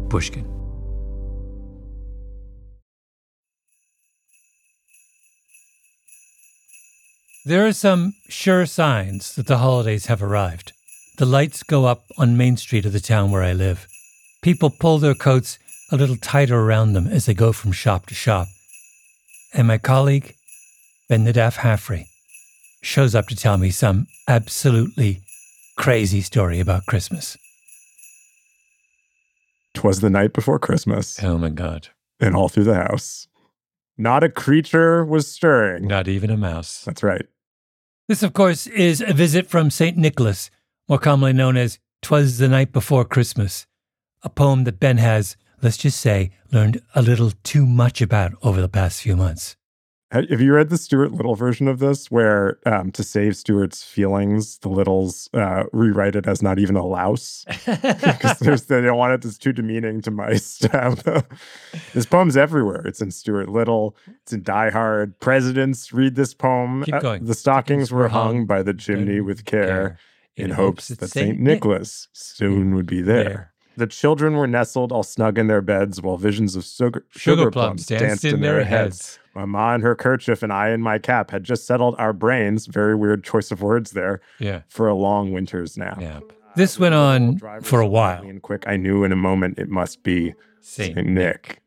Pushkin. There are some sure signs that the holidays have arrived. The lights go up on Main Street of the town where I live. People pull their coats a little tighter around them as they go from shop to shop. And my colleague, Ben Nadaf Hafri, shows up to tell me some absolutely crazy story about Christmas. 'Twas the night before Christmas, Oh my God. and all through the house, not a creature was stirring. Not even a mouse. That's right. This, of course, is a visit from St. Nicholas, more commonly known as 'Twas the Night Before Christmas, a poem that Ben has, let's just say, learned a little too much about over the past few months. Have you read the Stuart Little version of this, where to save Stuart's feelings, the Littles rewrite it as not even a louse? Because they don't want it as too demeaning to mice to have this poem's everywhere. It's in Stuart Little. It's in Die Hard. Presidents read this poem. Keep going. The stockings were hung by the chimney with care in hopes that St. Nicholas soon would be there. The children were nestled all snug in their beds while visions of sugar plums danced in their heads. Mama in her kerchief and I in my cap had just settled our brains, very weird choice of words there, for a long winter's nap. This went on for a while. And quick, I knew in a moment it must be Saint Nick.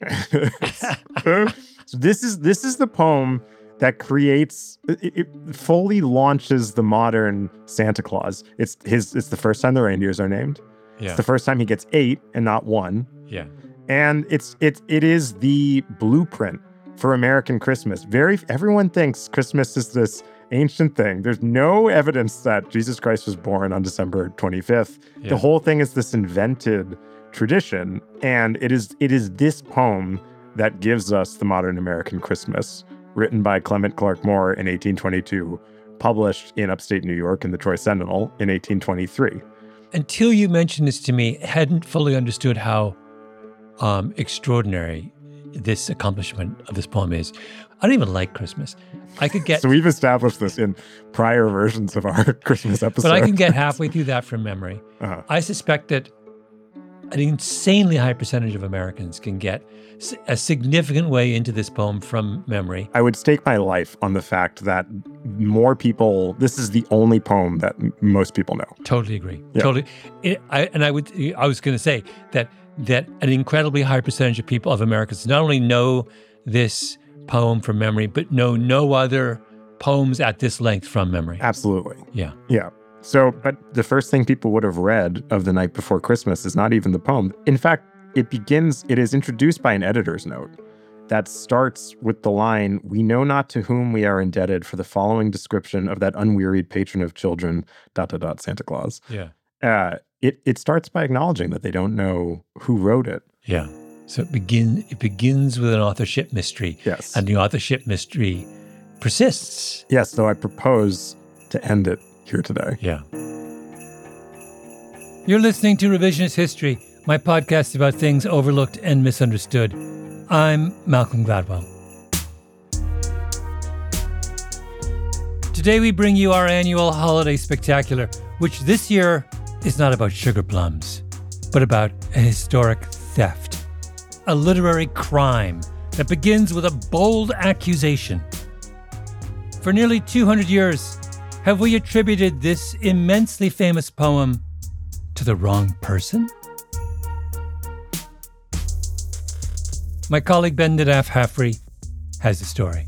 So this is the poem that creates, it fully launches the modern Santa Claus. It's the first time the reindeers are named. It's the first time he gets 8 and not 1. And it is the blueprint for American Christmas. Everyone thinks Christmas is this ancient thing. There's no evidence that Jesus Christ was born on December 25th. The whole thing is this invented tradition, and it is this poem that gives us the modern American Christmas, written by Clement Clark Moore in 1822, published in upstate New York in the Troy Sentinel in 1823. Until you mentioned this to me, I hadn't fully understood how extraordinary this accomplishment of this poem is. I don't even like Christmas. I could get... So we've established this in prior versions of our Christmas episode. But I can get halfway through that from memory. I suspect that an insanely high percentage of Americans can get a significant way into this poem from memory. I would stake my life on the fact that more people, this is the only poem that most people know. Totally agree. Totally. I was going to say that an incredibly high percentage of people, of Americans, not only know this poem from memory, but know no other poems at this length from memory. Absolutely. Yeah. So, but the first thing people would have read of The Night Before Christmas is not even the poem. In fact, it is introduced by an editor's note that starts with the line, "We know not to whom we are indebted for the following description of that unwearied patron of children, ... Santa Claus." It starts by acknowledging that they don't know who wrote it. So it begins with an authorship mystery. Yes. And the authorship mystery persists. Yes, so I propose to end it here today. You're listening to Revisionist History, my podcast about things overlooked and misunderstood. I'm Malcolm Gladwell. Today we bring you our annual holiday spectacular, which this year is not about sugar plums, but about a historic theft, a literary crime that begins with a bold accusation. For nearly 200 years, have we attributed this immensely famous poem to the wrong person? My colleague Ben Nadaf Hafri has the story.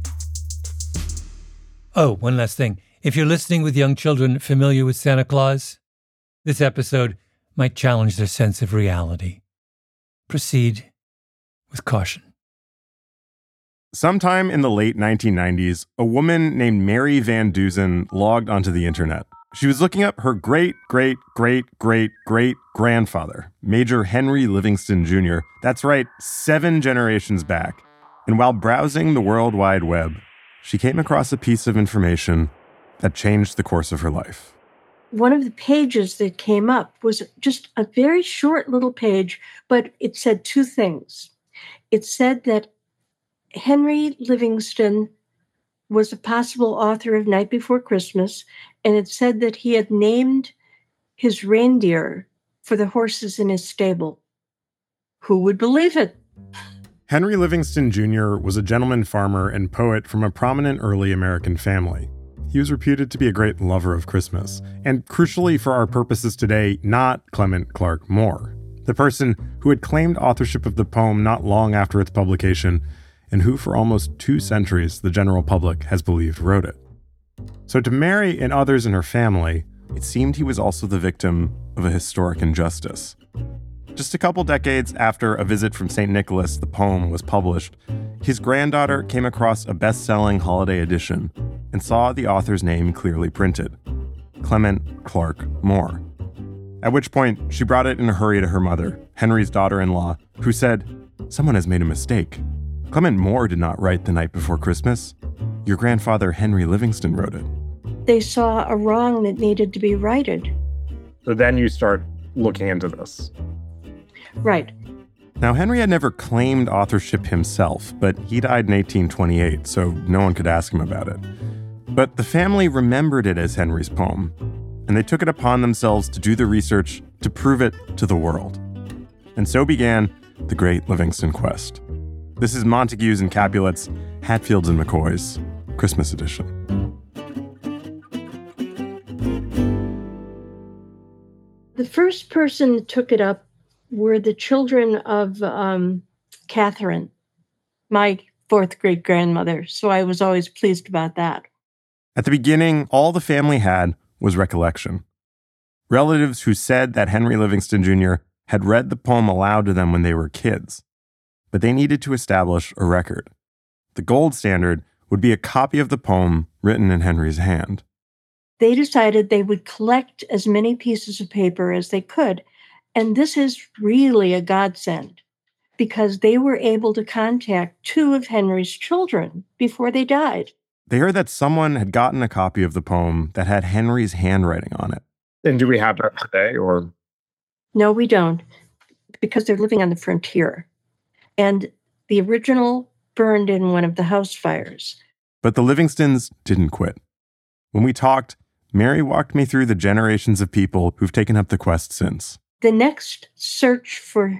Oh, one last thing. If you're listening with young children familiar with Santa Claus, this episode might challenge their sense of reality. Proceed with caution. Sometime in the late 1990s, a woman named Mary Van Dusen logged onto the internet. She was looking up her great-great-great-great-great-grandfather, Major Henry Livingston Jr. That's right, 7 generations back. And while browsing the World Wide Web, she came across a piece of information that changed the course of her life. One of the pages that came up was just a very short little page, but it said 2 things. It said that Henry Livingston was a possible author of Night Before Christmas, and it said that he had named his reindeer for the horses in his stable. Who would believe it? Henry Livingston Jr. was a gentleman farmer and poet from a prominent early American family. He was reputed to be a great lover of Christmas, and crucially for our purposes today, not Clement Clarke Moore, the person who had claimed authorship of the poem not long after its publication, and who for almost 2 centuries the general public has believed wrote it. So to Mary and others in her family, it seemed he was also the victim of a historic injustice. Just a couple decades after A Visit from St. Nicholas, the poem, was published, his granddaughter came across a best-selling holiday edition and saw the author's name clearly printed, Clement Clarke Moore. At which point, she brought it in a hurry to her mother, Henry's daughter-in-law, who said, "Someone has made a mistake. Clement Moore did not write The Night Before Christmas. Your grandfather, Henry Livingston, wrote it." They saw a wrong that needed to be righted. So then you start looking into this. Right. Now, Henry had never claimed authorship himself, but he died in 1828, so no one could ask him about it. But the family remembered it as Henry's poem, and they took it upon themselves to do the research to prove it to the world. And so began the Great Livingston Quest. This is Montagues and Capulets, Hatfields and McCoys, Christmas edition. The first person that took it up were the children of Catherine, my 4th great-grandmother, so I was always pleased about that. At the beginning, all the family had was recollection. Relatives who said that Henry Livingston Jr. had read the poem aloud to them when they were kids. But they needed to establish a record. The gold standard would be a copy of the poem written in Henry's hand. They decided they would collect as many pieces of paper as they could. And this is really a godsend because they were able to contact 2 of Henry's children before they died. They heard that someone had gotten a copy of the poem that had Henry's handwriting on it. And do we have that today, or? No, we don't, because they're living on the frontier. And the original burned in one of the house fires. But the Livingstons didn't quit. When we talked, Mary walked me through the generations of people who've taken up the quest since. The next search for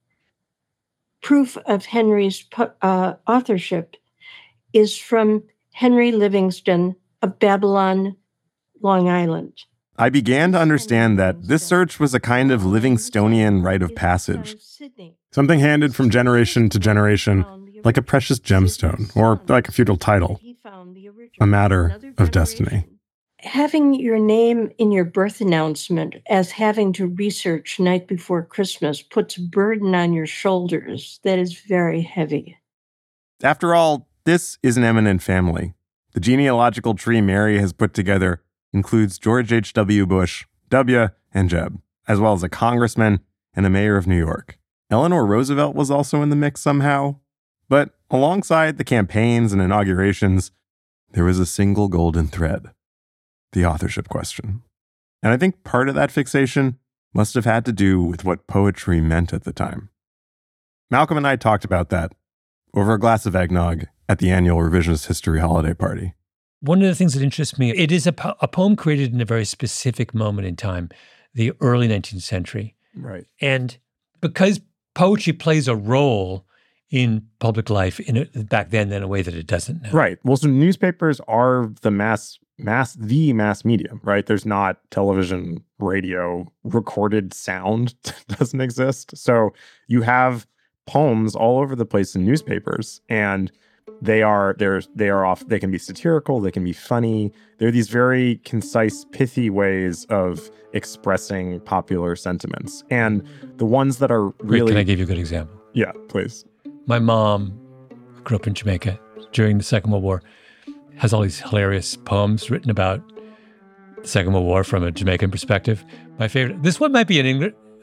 proof of Henry's authorship is from Henry Livingston of Babylon, Long Island. I began to understand that this search was a kind of Livingstonian rite of passage, something handed from generation to generation, like a precious gemstone or like a feudal title, a matter of destiny. Having your name in your birth announcement as having to research Night Before Christmas puts a burden on your shoulders that is very heavy. After all, this is an eminent family. The genealogical tree Mary has put together includes George H.W. Bush, W., and Jeb, as well as a congressman and a mayor of New York. Eleanor Roosevelt was also in the mix somehow. But alongside the campaigns and inaugurations, there was a single golden thread: the authorship question. And I think part of that fixation must have had to do with what poetry meant at the time. Malcolm and I talked about that over a glass of eggnog at the annual Revisionist History holiday party. One of the things that interests me, it is a poem created in a very specific moment in time, the early 19th century. Right. And because poetry plays a role in public life back then in a way that it doesn't now. Right. Well, so newspapers are the mass medium, right? There's not television, radio, recorded sound doesn't exist. So you have poems all over the place in newspapers, and they can be satirical, they can be funny. They're these very concise, pithy ways of expressing popular sentiments. And the ones that are really... Wait, can I give you a good example? Yeah, please. My mom grew up in Jamaica during the Second World War, has all these hilarious poems written about the Second World War from a Jamaican perspective. My favorite, this one might be an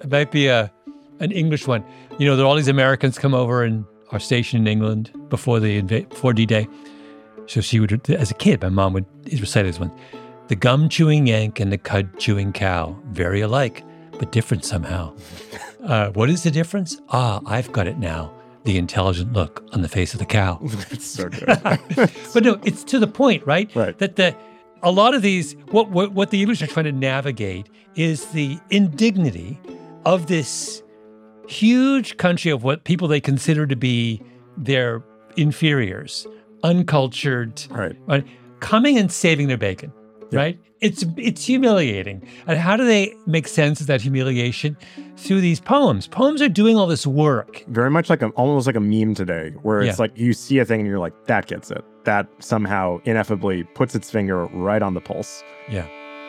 English one. You know, there are all these Americans come over and are stationed in England before D-Day. So she would, as a kid, my mom would recite this one. The gum-chewing Yank and the cud-chewing cow, very alike, but different somehow. What is the difference? I've got it now. The intelligent look on the face of the cow. That's so good. But no, it's to the point, right? Right. That a lot of these, what the English are trying to navigate is the indignity of this huge country of what people they consider to be their inferiors, uncultured, right, coming and saving their bacon, right? It's humiliating. And how do they make sense of that humiliation? Through these poems. Poems are doing all this work. Very much like almost like a meme today, where it's like you see a thing and you're like, that gets it. That somehow ineffably puts its finger right on the pulse. Yeah.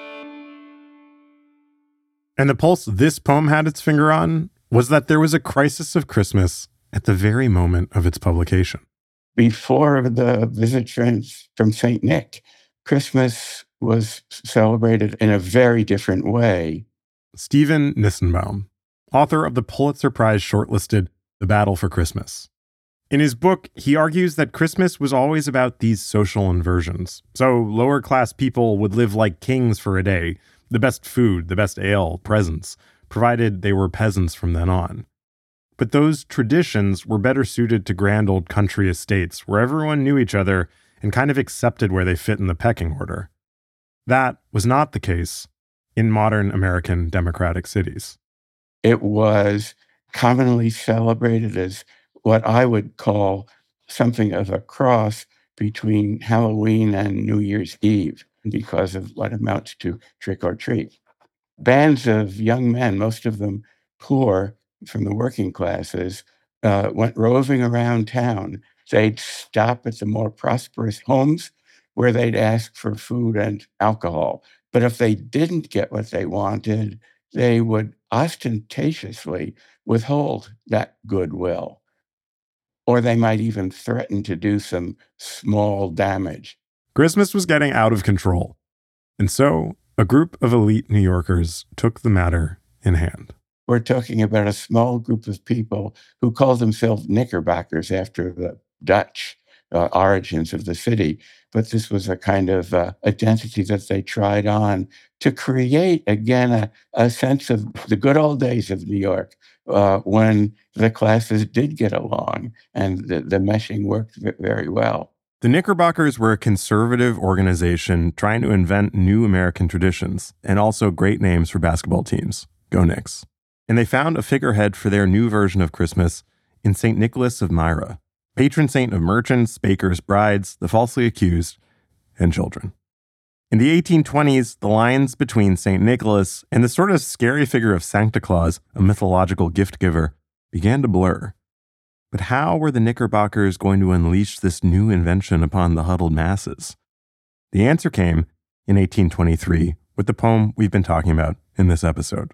And the pulse this poem had its finger on was that there was a crisis of Christmas at the very moment of its publication. Before the visit from St. Nick, Christmas was celebrated in a very different way. Stephen Nissenbaum, author of the Pulitzer Prize shortlisted The Battle for Christmas. In his book, he argues that Christmas was always about these social inversions. So lower class people would live like kings for a day, the best food, the best ale, presents, provided they were peasants from then on. But those traditions were better suited to grand old country estates where everyone knew each other and kind of accepted where they fit in the pecking order. That was not the case in modern American democratic cities. It was commonly celebrated as what I would call something of a cross between Halloween and New Year's Eve because of what amounts to trick or treat. Bands of young men, most of them poor from the working classes, went roving around town. They'd stop at the more prosperous homes where they'd ask for food and alcohol. But if they didn't get what they wanted, they would ostentatiously withhold that goodwill. Or they might even threaten to do some small damage. Christmas was getting out of control. And so a group of elite New Yorkers took the matter in hand. We're talking about a small group of people who call themselves Knickerbockers after the Dutch origins of the city. But this was a kind of identity that they tried on to create, again, a sense of the good old days of New York when the classes did get along and the meshing worked very well. The Knickerbockers were a conservative organization trying to invent new American traditions and also great names for basketball teams. Go Knicks. And they found a figurehead for their new version of Christmas in St. Nicholas of Myra, patron saint of merchants, bakers, brides, the falsely accused, and children. In the 1820s, the lines between St. Nicholas and the sort of scary figure of Santa Claus, a mythological gift giver, began to blur. But how were the Knickerbockers going to unleash this new invention upon the huddled masses? The answer came in 1823 with the poem we've been talking about in this episode.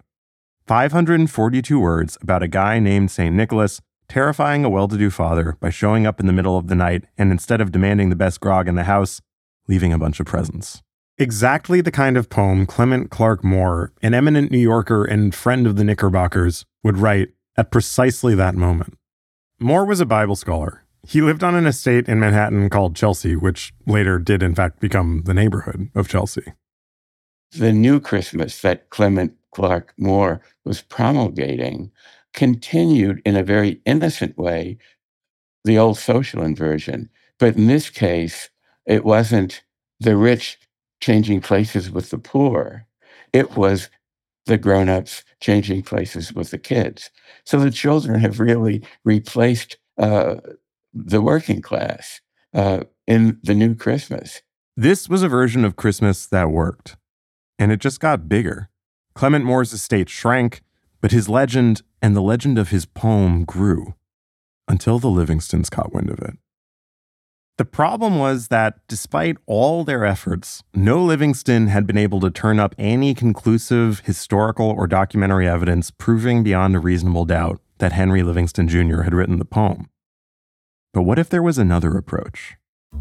542 words about a guy named St. Nicholas terrifying a well-to-do father by showing up in the middle of the night and instead of demanding the best grog in the house, leaving a bunch of presents. Exactly the kind of poem Clement Clarke Moore, an eminent New Yorker and friend of the Knickerbockers, would write at precisely that moment. Moore was a Bible scholar. He lived on an estate in Manhattan called Chelsea, which later did in fact become the neighborhood of Chelsea. The new Christmas that Clement Clarke Moore was promulgating continued in a very innocent way the old social inversion. But in this case, it wasn't the rich changing places with the poor. It was the grown-ups changing places with the kids. So the children have really replaced the working class in the new Christmas. This was a version of Christmas that worked. And it just got bigger. Clement Moore's estate shrank, but his legend and the legend of his poem grew until the Livingstons caught wind of it. The problem was that despite all their efforts, no Livingston had been able to turn up any conclusive historical or documentary evidence proving beyond a reasonable doubt that Henry Livingston Jr. had written the poem. But what if there was another approach?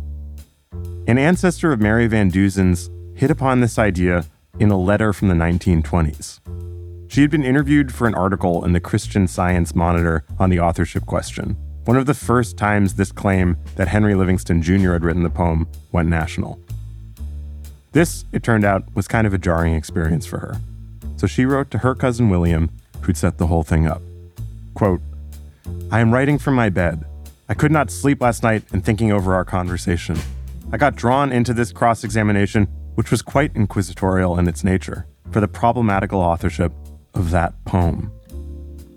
An ancestor of Mary Van Duzen's hit upon this idea in a letter from the 1920s. She had been interviewed for an article in the Christian Science Monitor on the authorship question, one of the first times this claim that Henry Livingston Jr. had written the poem went national. This, it turned out, was kind of a jarring experience for her. So she wrote to her cousin William, who'd set the whole thing up. Quote, "I am writing from my bed. I could not sleep last night in thinking over our conversation. I got drawn into this cross-examination, which was quite inquisitorial in its nature, for the problematical authorship of that poem."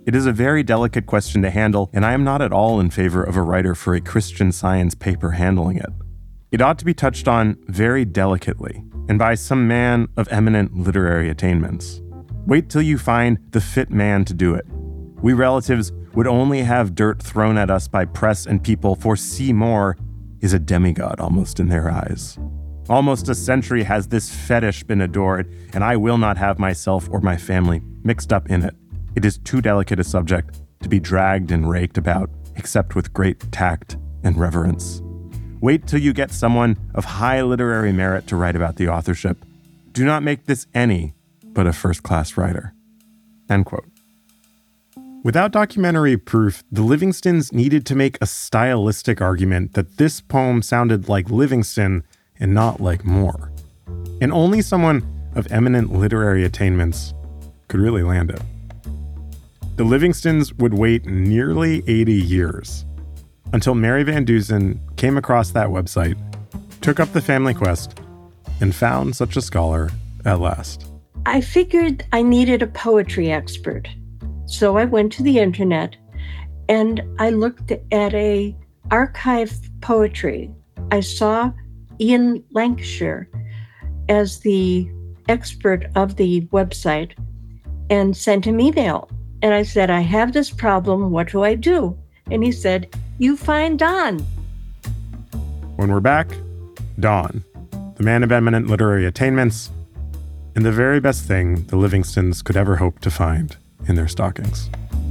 It is a very delicate question to handle, and I am not at all in favor of a writer for a Christian Science paper handling it. It ought to be touched on very delicately, and by some man of eminent literary attainments. Wait till you find the fit man to do it. We relatives would only have dirt thrown at us by press and people, for Seymour is a demigod almost in their eyes. Almost a century has this fetish been adored, and I will not have myself or my family mixed up in it. It is too delicate a subject to be dragged and raked about, except with great tact and reverence. Wait till you get someone of high literary merit to write about the authorship. Do not make this any but a first-class writer." End quote. Without documentary proof, the Livingstons needed to make a stylistic argument that this poem sounded like Livingston and not like Moore. And only someone of eminent literary attainments could really land it. The Livingstons would wait nearly 80 years until Mary Van Dusen came across that website, took up the family quest, and found such a scholar at last. I figured I needed a poetry expert. So I went to the internet and I looked at a archived poetry. I saw Ian Lancashire as the expert of the website and sent him email. And I said, "I have this problem. What do I do?" And he said, "You find Don." When we're back, Don, the man of eminent literary attainments, and the very best thing the Livingstons could ever hope to find in their stockings.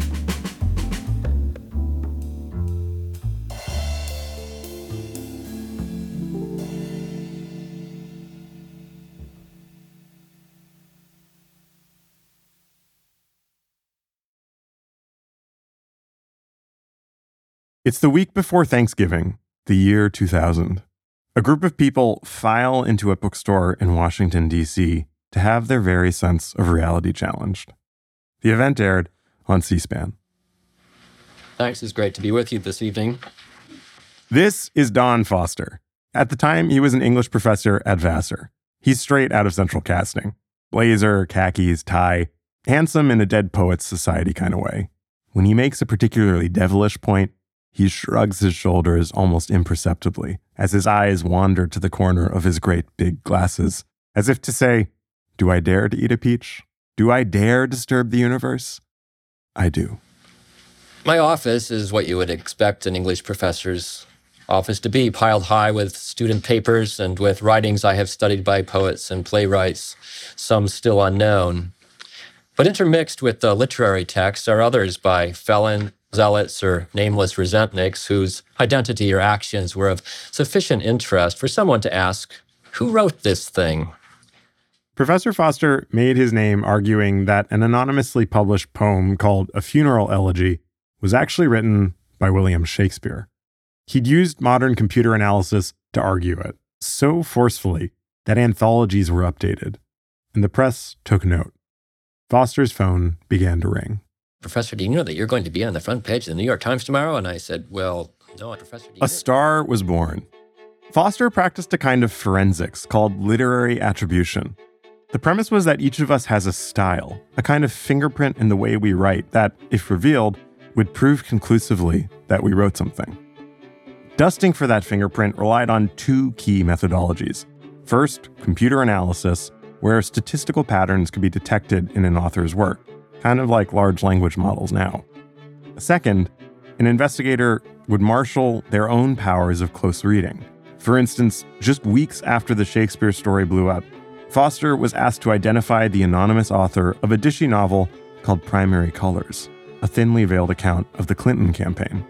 It's the week before Thanksgiving, the year 2000. A group of people file into a bookstore in Washington, D.C. to have their very sense of reality challenged. The event aired on C-SPAN. Thanks, it's great to be with you this evening. This is Don Foster. At the time, he was an English professor at Vassar. He's straight out of Central Casting. Blazer, khakis, tie, handsome in a Dead Poets Society kind of way. When he makes a particularly devilish point, he shrugs his shoulders almost imperceptibly as his eyes wander to the corner of his great big glasses, as if to say, "Do I dare to eat a peach? Do I dare disturb the universe? I do." My office is what you would expect an English professor's office to be, piled high with student papers and with writings I have studied by poets and playwrights, some still unknown. But intermixed with the literary texts are others by felon, zealots, or nameless resentniks whose identity or actions were of sufficient interest for someone to ask, who wrote this thing? Professor Foster made his name arguing that an anonymously published poem called A Funeral Elegy was actually written by William Shakespeare. He'd used modern computer analysis to argue it so forcefully that anthologies were updated, and the press took note. Foster's phone began to ring. "Professor, do you know that you're going to be on the front page of the New York Times tomorrow?" And I said, "Well, no, Professor, do you A star was born. Foster practiced a kind of forensics called literary attribution. The premise was that each of us has a style, a kind of fingerprint in the way we write that, if revealed, would prove conclusively that we wrote something. Dusting for that fingerprint relied on two key methodologies. First, computer analysis, where statistical patterns could be detected in an author's work, kind of like large language models now. Second, an investigator would marshal their own powers of close reading. For instance, just weeks after the Shakespeare story blew up, Foster was asked to identify the anonymous author of a dishy novel called Primary Colors, a thinly veiled account of the Clinton campaign.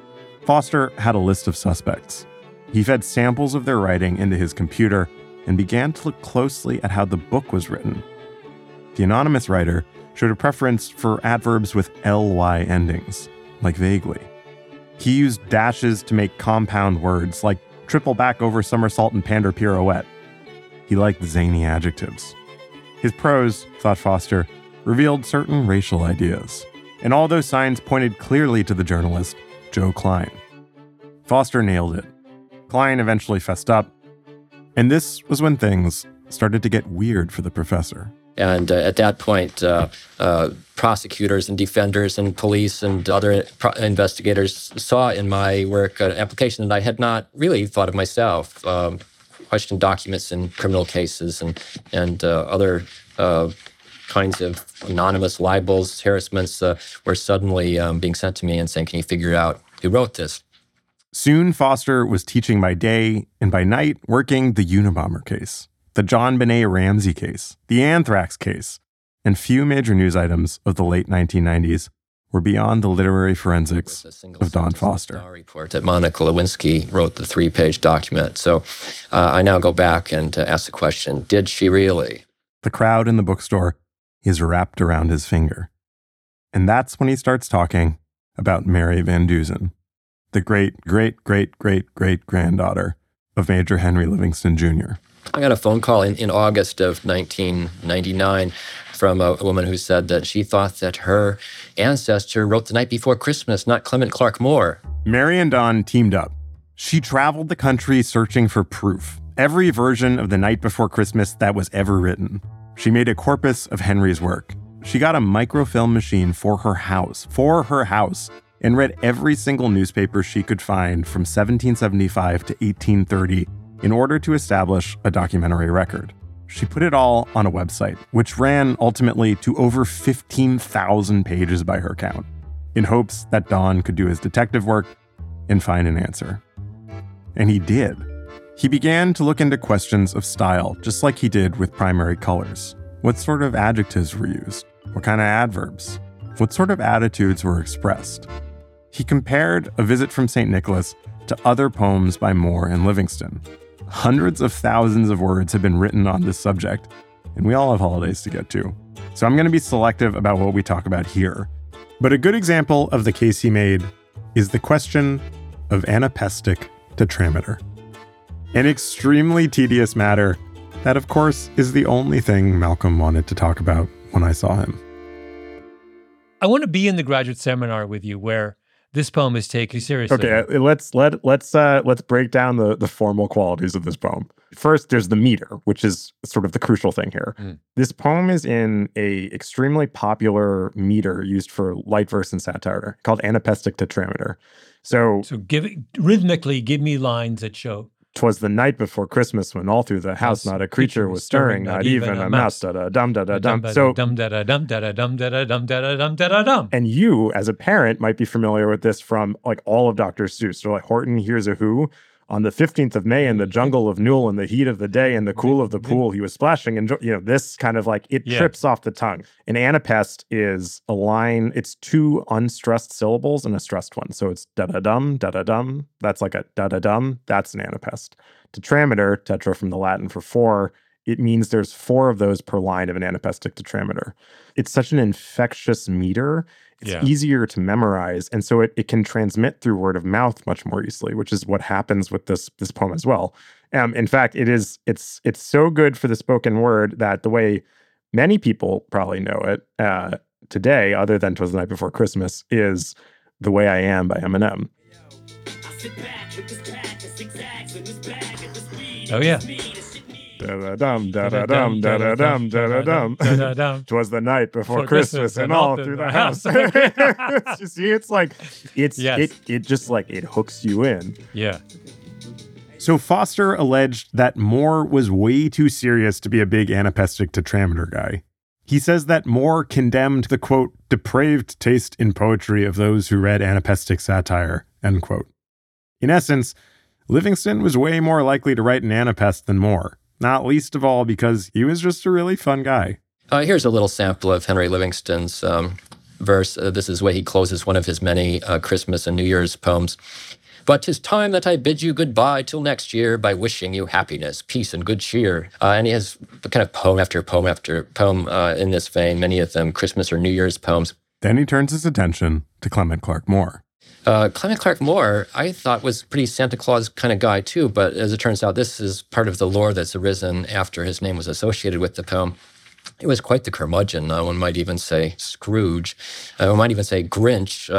Foster had a list of suspects. He fed samples of their writing into his computer and began to look closely at how the book was written. The anonymous writer showed a preference for adverbs with ly endings, like vaguely. He used dashes to make compound words like triple back over somersault and pander pirouette. He liked zany adjectives. His prose, thought Foster, revealed certain racial ideas, and all those signs pointed clearly to the journalist, Joe Klein. Foster nailed it. Klein eventually fessed up, and this was when things started to get weird for the professor. And at that point, prosecutors and defenders and police and other investigators saw in my work an application that I had not really thought of myself. Questioned documents in criminal cases and other kinds of anonymous libels, harassments were suddenly being sent to me and saying, can you figure out who wrote this? Soon, Foster was teaching by day and by night working the Unabomber case, the JonBenet Ramsey case, the anthrax case, and few major news items of the late 1990s were beyond the literary forensics of Don Foster. Report that Monica Lewinsky wrote the 3-page document. So I now go back and ask the question, did she really? The crowd in the bookstore is wrapped around his finger. And that's when he starts talking about Mary Van Dusen, the great-great-great-great-great-granddaughter of Major Henry Livingston Jr. I got a phone call in August of 1999 from a woman who said that she thought that her ancestor wrote The Night Before Christmas, not Clement Clarke Moore. Mary and Don teamed up. She traveled the country searching for proof, every version of The Night Before Christmas that was ever written. She made a corpus of Henry's work. She got a microfilm machine for her house, and read every single newspaper she could find from 1775 to 1830 in order to establish a documentary record. She put it all on a website, which ran ultimately to over 15,000 pages by her count, in hopes that Don could do his detective work and find an answer. And he did. He began to look into questions of style, just like he did with primary colors. What sort of adjectives were used? What kind of adverbs? What sort of attitudes were expressed? He compared A Visit from St. Nicholas to other poems by Moore and Livingston. Hundreds of thousands of words have been written on this subject, and we all have holidays to get to. So I'm going to be selective about what we talk about here. But a good example of the case he made is the question of anapestic tetrameter. An extremely tedious matter that, of course, is the only thing Malcolm wanted to talk about when I saw him. I want to be in the graduate seminar with you where this poem is taken seriously. Okay, let's break down the formal qualities of this poem. First, there's the meter, which is sort of the crucial thing here. This poem is in a extremely popular meter used for light verse and satire called anapestic tetrameter. So rhythmically, give me lines that show. 'Twas the night before Christmas when all through the house not a creature was stirring, not even a mouse. Da-da-dum, da-da-dum. So, and you, as a parent, might be familiar with this from like all of Dr. Seuss. So like Horton Hears a Who. On the 15th of May in the jungle of Newell, in the heat of the day, in the cool of the pool, he was splashing. And, this kind of like, it trips off the tongue. An anapest is a line, it's two unstressed syllables and a stressed one. So it's da-da-dum, da-da-dum. That's like a da-da-dum. That's an anapest. Tetrameter, tetra from the Latin for four, it means there's four of those per line of an anapestic tetrameter. It's such an infectious meter. It's easier to memorize. And so it can transmit through word of mouth much more easily, which is what happens with this poem as well. In fact, it's so good for the spoken word that the way many people probably know it today, other than 'Twas the Night Before Christmas, is The Way I Am by Eminem. Oh, yeah. Da-da-dum, da-da-dum, da-da-dum, da-da-dum. 'Twas the night before Christmas and all through the house. You see, it hooks you in. Yeah. So Foster alleged that Moore was way too serious to be a big anapestic tetrameter guy. He says that Moore condemned the, quote, depraved taste in poetry of those who read anapestic satire, end quote. In essence, Livingston was way more likely to write an anapest than Moore. Not least of all because he was just a really fun guy. Here's a little sample of Henry Livingston's verse. This is the way he closes one of his many Christmas and New Year's poems. But 'tis time that I bid you goodbye till next year by wishing you happiness, peace, and good cheer. And he has kind of poem after poem after poem in this vein, many of them Christmas or New Year's poems. Then he turns his attention to Clement Clarke Moore. Clement Clarke Moore, I thought was a pretty Santa Claus kind of guy too, but as it turns out, this is part of the lore that's arisen after his name was associated with the poem. He was quite the curmudgeon. One might even say Scrooge. One might even say Grinch.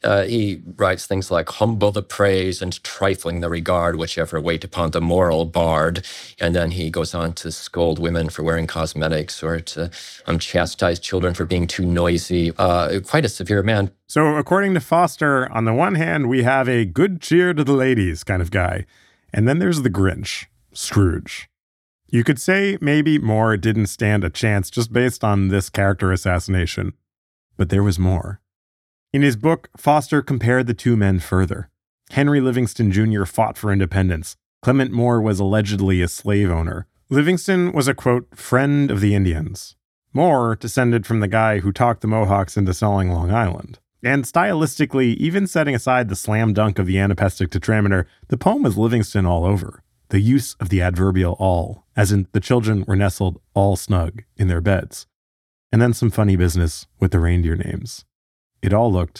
He writes things like humble the praise and trifling the regard, whichever wait upon the moral bard. And then he goes on to scold women for wearing cosmetics or to chastise children for being too noisy. Quite a severe man. So according to Foster, on the one hand, we have a good cheer to the ladies kind of guy. And then there's the Grinch, Scrooge. You could say maybe Moore didn't stand a chance just based on this character assassination. But there was more. In his book, Foster compared the two men further. Henry Livingston Jr. fought for independence. Clement Moore was allegedly a slave owner. Livingston was a, quote, friend of the Indians. Moore descended from the guy who talked the Mohawks into selling Long Island. And stylistically, even setting aside the slam dunk of the anapestic tetrameter, the poem was Livingston all over. The use of the adverbial all, as in the children were nestled all snug in their beds. And then some funny business with the reindeer names. It all looked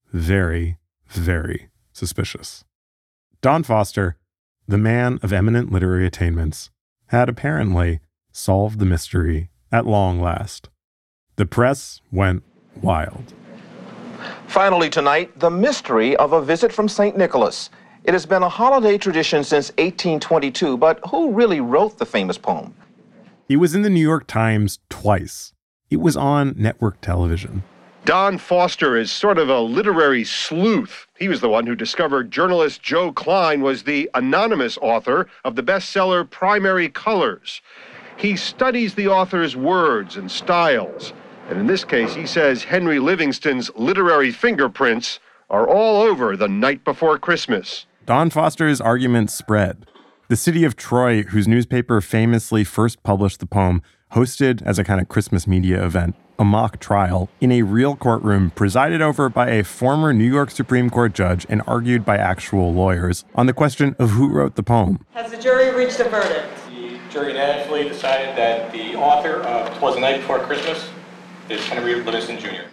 very, very suspicious. Don Foster, the man of eminent literary attainments, had apparently solved the mystery at long last. The press went wild. Finally tonight, the mystery of a visit from St. Nicholas. It has been a holiday tradition since 1822, but who really wrote the famous poem? He was in the New York Times twice. It was on network television. Don Foster is sort of a literary sleuth. He was the one who discovered journalist Joe Klein was the anonymous author of the bestseller Primary Colors. He studies the author's words and styles, and in this case, he says Henry Livingston's literary fingerprints are all over The Night Before Christmas. Don Foster's argument spread. The city of Troy, whose newspaper famously first published the poem, hosted, as a kind of Christmas media event, a mock trial in a real courtroom presided over by a former New York Supreme Court judge and argued by actual lawyers on the question of who wrote the poem. Has the jury reached a verdict? The jury unanimously decided that the author of "'Twas the Night Before Christmas" is Henry Livingston Jr.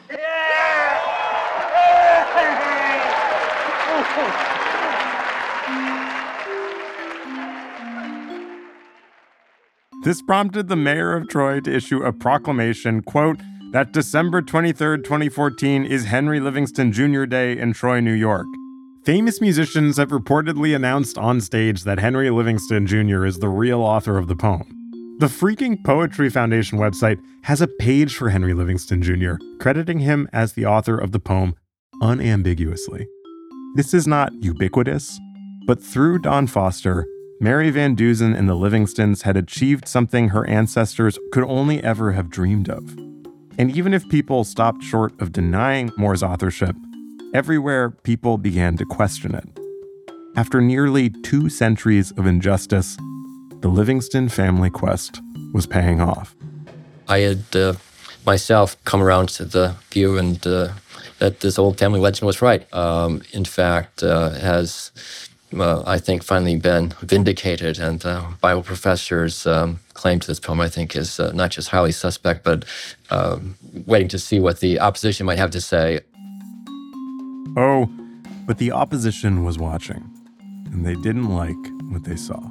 This prompted the mayor of Troy to issue a proclamation, quote, that December 23rd, 2014 is Henry Livingston Jr. Day in Troy, New York. Famous musicians have reportedly announced on stage that Henry Livingston Jr. is the real author of the poem. The Freaking Poetry Foundation website has a page for Henry Livingston Jr., crediting him as the author of the poem unambiguously. This is not ubiquitous, but through Don Foster, Mary Van Dusen and the Livingstons had achieved something her ancestors could only ever have dreamed of. And even if people stopped short of denying Moore's authorship, everywhere people began to question it. After nearly 2 centuries of injustice, the Livingston family quest was paying off. I had myself come around to the view and that this old family legend was right. In fact, has I think finally been vindicated, and Bible professor's claim to this poem, I think, is not just highly suspect, but waiting to see what the opposition might have to say. Oh, but the opposition was watching, and they didn't like what they saw.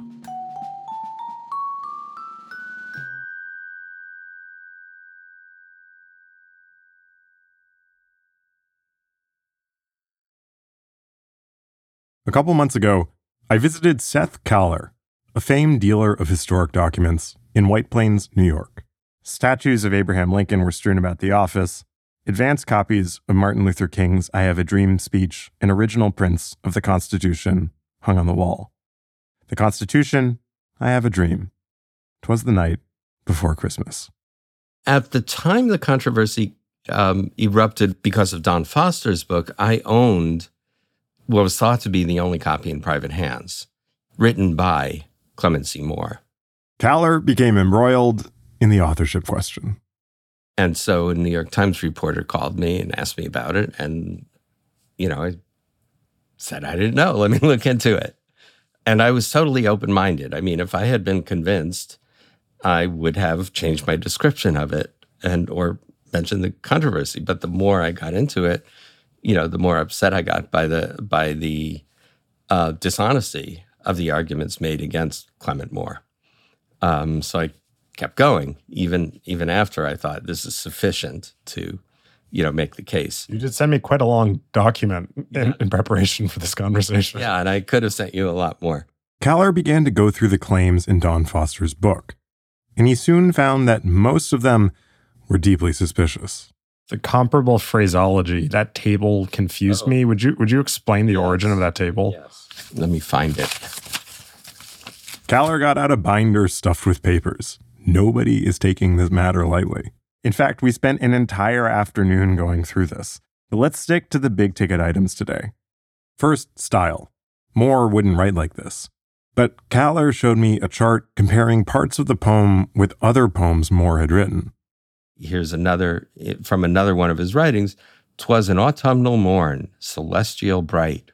A couple months ago, I visited Seth Kaller, a famed dealer of historic documents in White Plains, New York. Statues of Abraham Lincoln were strewn about the office, advanced copies of Martin Luther King's I Have a Dream speech, and original prints of the Constitution hung on the wall. The Constitution, I Have a Dream. 'Twas the night before Christmas. At the time the controversy erupted because of Don Foster's book, I owned what was thought to be the only copy in private hands, written by Clement C. Moore. Kaller became embroiled in the authorship question. And so a New York Times reporter called me and asked me about it. And, I said, I didn't know. Let me look into it. And I was totally open-minded. I mean, if I had been convinced, I would have changed my description of it or mentioned the controversy. But the more I got into it, the more upset I got by the dishonesty of the arguments made against Clement Moore. So I kept going, even after I thought this is sufficient to, make the case. You did send me quite a long document in preparation for this conversation. Yeah, and I could have sent you a lot more. Kaller began to go through the claims in Don Foster's book, and he soon found that most of them were deeply suspicious. The comparable phraseology, that table confused me. Would you explain the origin of that table? Yes. Let me find it. Kaller got out a binder stuffed with papers. Nobody is taking this matter lightly. In fact, we spent an entire afternoon going through this. But let's stick to the big ticket items today. First, style. Moore wouldn't write like this. But Kaller showed me a chart comparing parts of the poem with other poems Moore had written. Here's from another one of his writings. "'Twas an autumnal morn, celestial bright.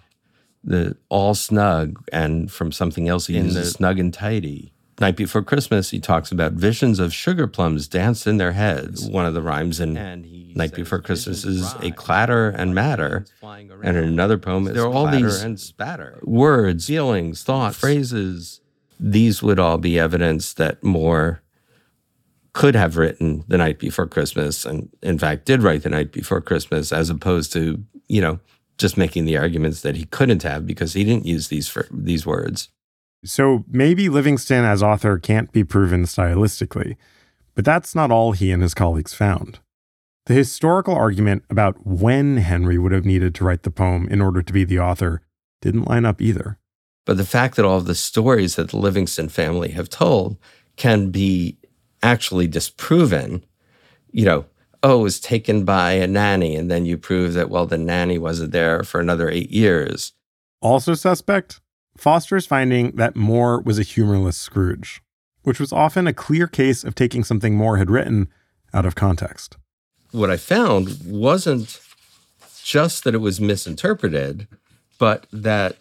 The all snug," and from something else he uses snug and tidy. Night Before Christmas, he talks about visions of sugar plums danced in their heads. One of the rhymes in Night Before Christmas is a clatter and matter. And in another poem, there are all these and spatter. Words, feelings, thoughts, phrases. These would all be evidence that Moore could have written The Night Before Christmas, and in fact did write The Night Before Christmas, as opposed to, just making the arguments that he couldn't have because he didn't use these words. So maybe Livingston as author can't be proven stylistically, but that's not all he and his colleagues found. The historical argument about when Henry would have needed to write the poem in order to be the author didn't line up either. But the fact that all of the stories that the Livingston family have told can be actually disproven, it was taken by a nanny, and then you prove that, the nanny wasn't there for another 8 years. Also suspect, Foster's finding that Moore was a humorless Scrooge, which was often a clear case of taking something Moore had written out of context. What I found wasn't just that it was misinterpreted, but that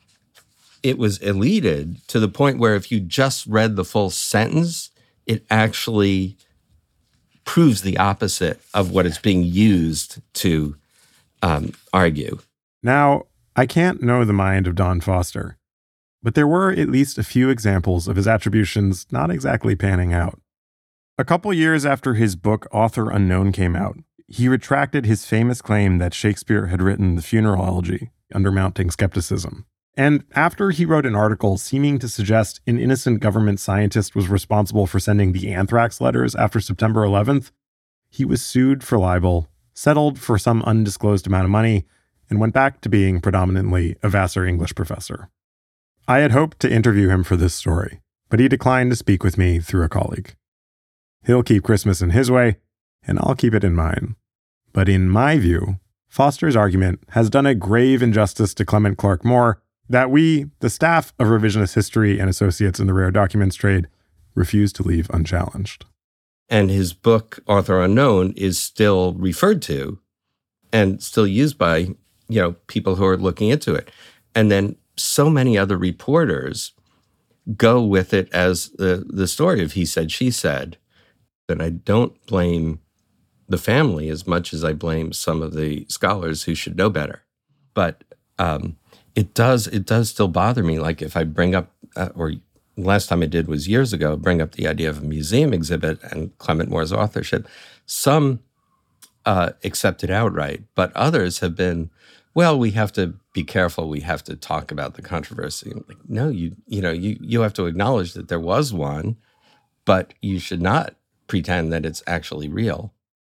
it was elided to the point where if you just read the full sentence, it actually proves the opposite of what it's being used to argue. Now, I can't know the mind of Don Foster, but there were at least a few examples of his attributions not exactly panning out. A couple years after his book Author Unknown came out, he retracted his famous claim that Shakespeare had written the funeral elegy under mounting skepticism. And after he wrote an article seeming to suggest an innocent government scientist was responsible for sending the anthrax letters after September 11th, he was sued for libel, settled for some undisclosed amount of money, and went back to being predominantly a Vassar English professor. I had hoped to interview him for this story, but he declined to speak with me through a colleague. He'll keep Christmas in his way, and I'll keep it in mine. But in my view, Foster's argument has done a grave injustice to Clement Clarke Moore that we, the staff of Revisionist History and Associates in the Rare Documents Trade, refuse to leave unchallenged. And his book, Author Unknown, is still referred to and still used by, people who are looking into it. And then so many other reporters go with it as the story of he said, she said. And I don't blame the family as much as I blame some of the scholars who should know better. But it does still bother me. Like if I bring up, or last time I did was years ago, bring up the idea of a museum exhibit and Clement Moore's authorship. Some accept it outright, but others have been, we have to be careful. We have to talk about the controversy. Like, no, you have to acknowledge that there was one, but you should not pretend that it's actually real.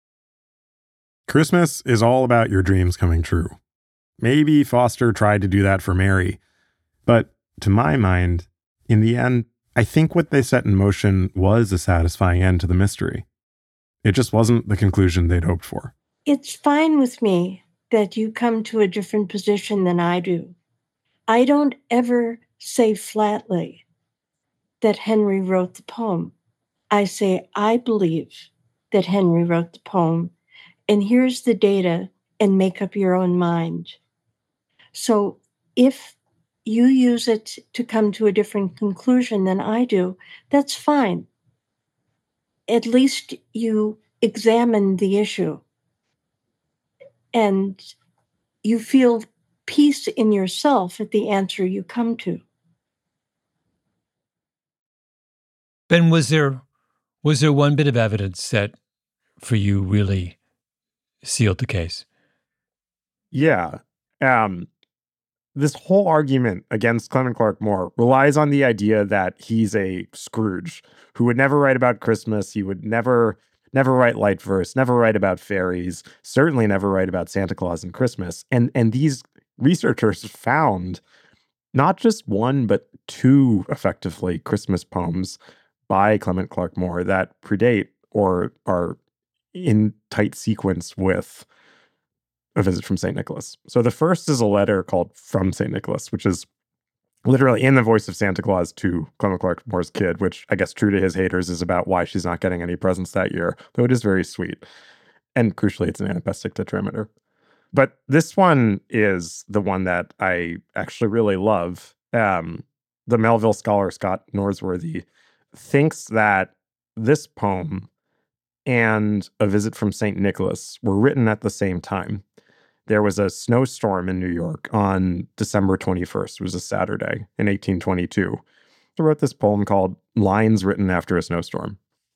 Christmas is all about your dreams coming true. Maybe Foster tried to do that for Mary, but to my mind, in the end, I think what they set in motion was a satisfying end to the mystery. It just wasn't the conclusion they'd hoped for. It's fine with me that you come to a different position than I do. I don't ever say flatly that Henry wrote the poem. I say, I believe that Henry wrote the poem, and here's the data, and make up your own mind. So if you use it to come to a different conclusion than I do, that's fine. At least you examine the issue, and you feel peace in yourself at the answer you come to. Ben, was there Was there one bit of evidence that, for you, really sealed the case? Yeah. This whole argument against Clement Clarke Moore relies on the idea that he's a Scrooge who would never write about Christmas. He would never write light verse, never write about fairies, certainly never write about Santa Claus and Christmas. And these researchers found not just one, but two, effectively, Christmas poems by Clement Clarke Moore that predate or are in tight sequence with A Visit from St. Nicholas. So the first is a letter called From St. Nicholas, which is literally in the voice of Santa Claus to Clement Clarke Moore's kid, which I guess, true to his haters, is about why she's not getting any presents that year, though it is very sweet. And crucially, it's an anapestic tetrameter. But this one is the one that I actually really love. The Melville scholar Scott Norsworthy thinks that this poem and A Visit from St. Nicholas were written at the same time. There was a snowstorm in New York on December 21st. It was a Saturday in 1822. He wrote this poem called Lines Written After a Snowstorm.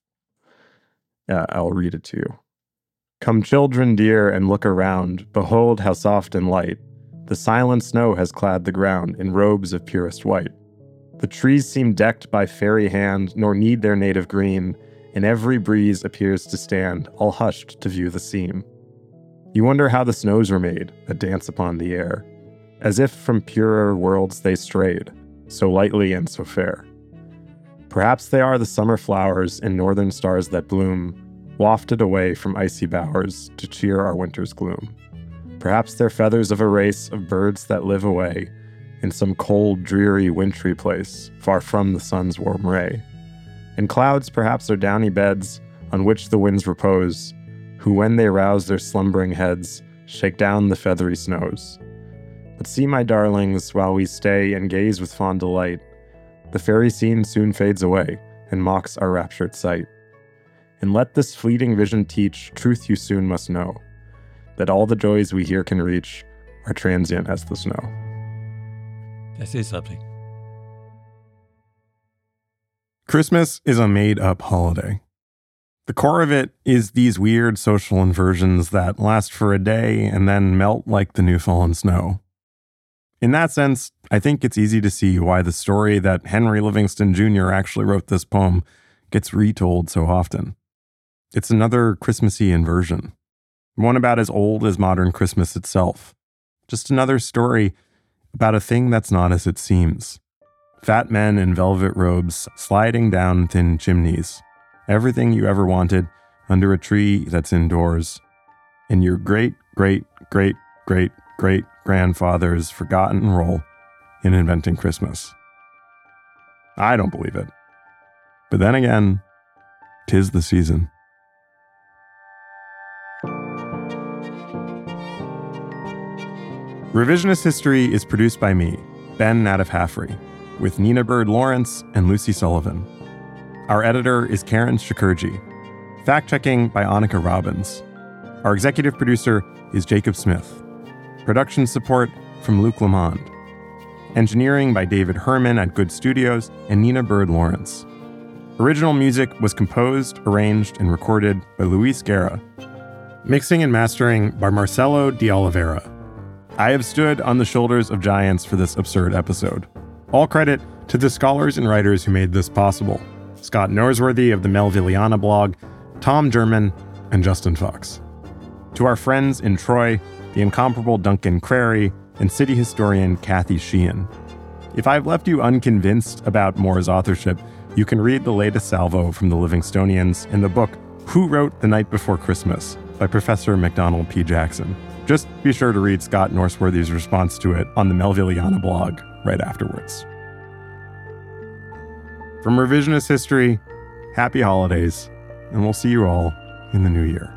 I'll read it to you. Come, children dear, and look around. Behold how soft and light the silent snow has clad the ground in robes of purest white. The trees seem decked by fairy hand, nor need their native green, and every breeze appears to stand, all hushed to view the scene. You wonder how the snows were made, that dance upon the air, as if from purer worlds they strayed, so lightly and so fair. Perhaps they are the summer flowers and northern stars that bloom, wafted away from icy bowers to cheer our winter's gloom. Perhaps they're feathers of a race of birds that live away in some cold, dreary, wintry place, far from the sun's warm ray. And clouds perhaps are downy beds on which the winds repose, who when they rouse their slumbering heads, shake down the feathery snows. But see, my darlings, while we stay and gaze with fond delight, the fairy scene soon fades away and mocks our raptured sight. And let this fleeting vision teach truth you soon must know, that all the joys we here can reach are transient as the snow. That is lovely. Christmas is a made-up holiday. The core of it is these weird social inversions that last for a day and then melt like the new fallen snow. In that sense, I think it's easy to see why the story that Henry Livingston Jr. actually wrote this poem gets retold so often. It's another Christmassy inversion, one about as old as modern Christmas itself. Just another story about a thing that's not as it seems. Fat men in velvet robes sliding down thin chimneys. Everything you ever wanted under a tree that's indoors. And your great-great-great-great-great-grandfather's forgotten role in inventing Christmas. I don't believe it. But then again, 'tis the season. Revisionist History is produced by me, Ben Nadif-Hafrey, with Nina Bird Lawrence and Lucy Sullivan. Our editor is Karen Shakurji. Fact-checking by Annika Robbins. Our executive producer is Jacob Smith. Production support from Luke Lamond. Engineering by David Herman at Good Studios and Nina Bird Lawrence. Original music was composed, arranged, and recorded by Luis Guerra. Mixing and mastering by Marcelo de Oliveira. I have stood on the shoulders of giants for this absurd episode. All credit to the scholars and writers who made this possible. Scott Norsworthy of the Melvilliana blog, Tom German, and Justin Fox. To our friends in Troy, the incomparable Duncan Crary, and city historian Kathy Sheehan. If I've left you unconvinced about Moore's authorship, you can read the latest salvo from the Livingstonians in the book Who Wrote the Night Before Christmas by Professor McDonald P. Jackson. Just be sure to read Scott Norsworthy's response to it on the Melvilliana blog right afterwards. From Revisionist History, happy holidays, and we'll see you all in the new year.